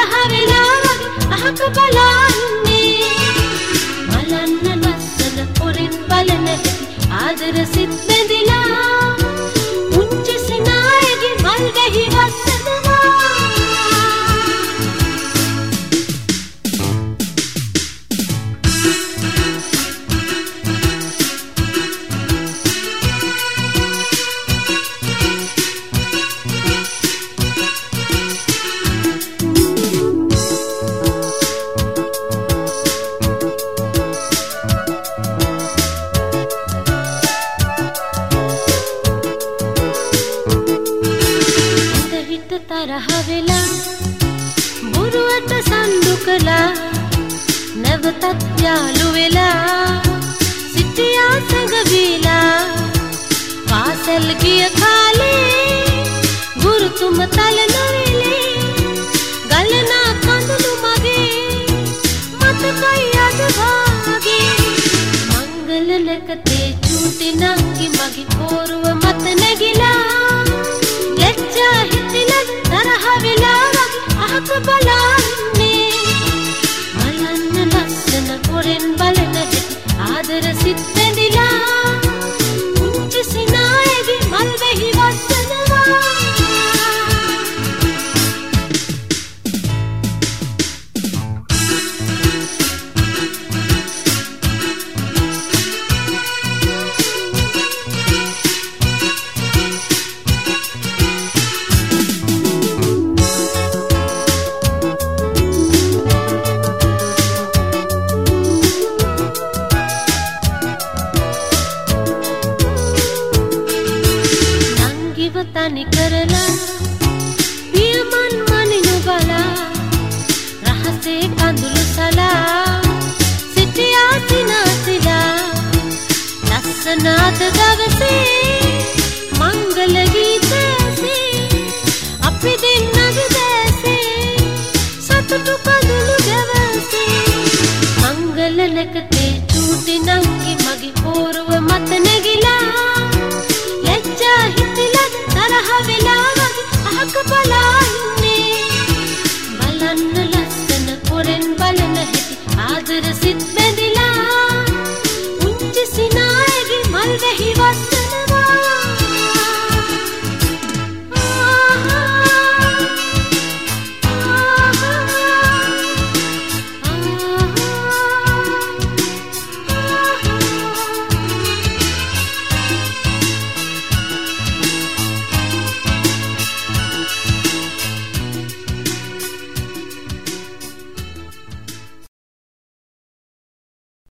තරහ වෙලා වගේ අහක බලන්නේ බලන්න ලස්සන පොරින් බලන ආදර සිත් බැඳිලා පුංචි සිනායගේ මල් වැහි වස්සනවා තරහ වෙලා බුරුවට සම්දු කළා නැවතත් යාළු වෙලා සිටියා සැඟවිලා පාසල් ගිය කාලේ ගුරුතුම තලනොරිලේ ගලනා කඳුළු මගේ මතකයි අද වාගේ මංගල නැකතේ චූටි නංගි මගේ පෝරුව මත නැගිලා ලැජ්ජා හිතිලා තරහ වෙලා වගේ අහක බලා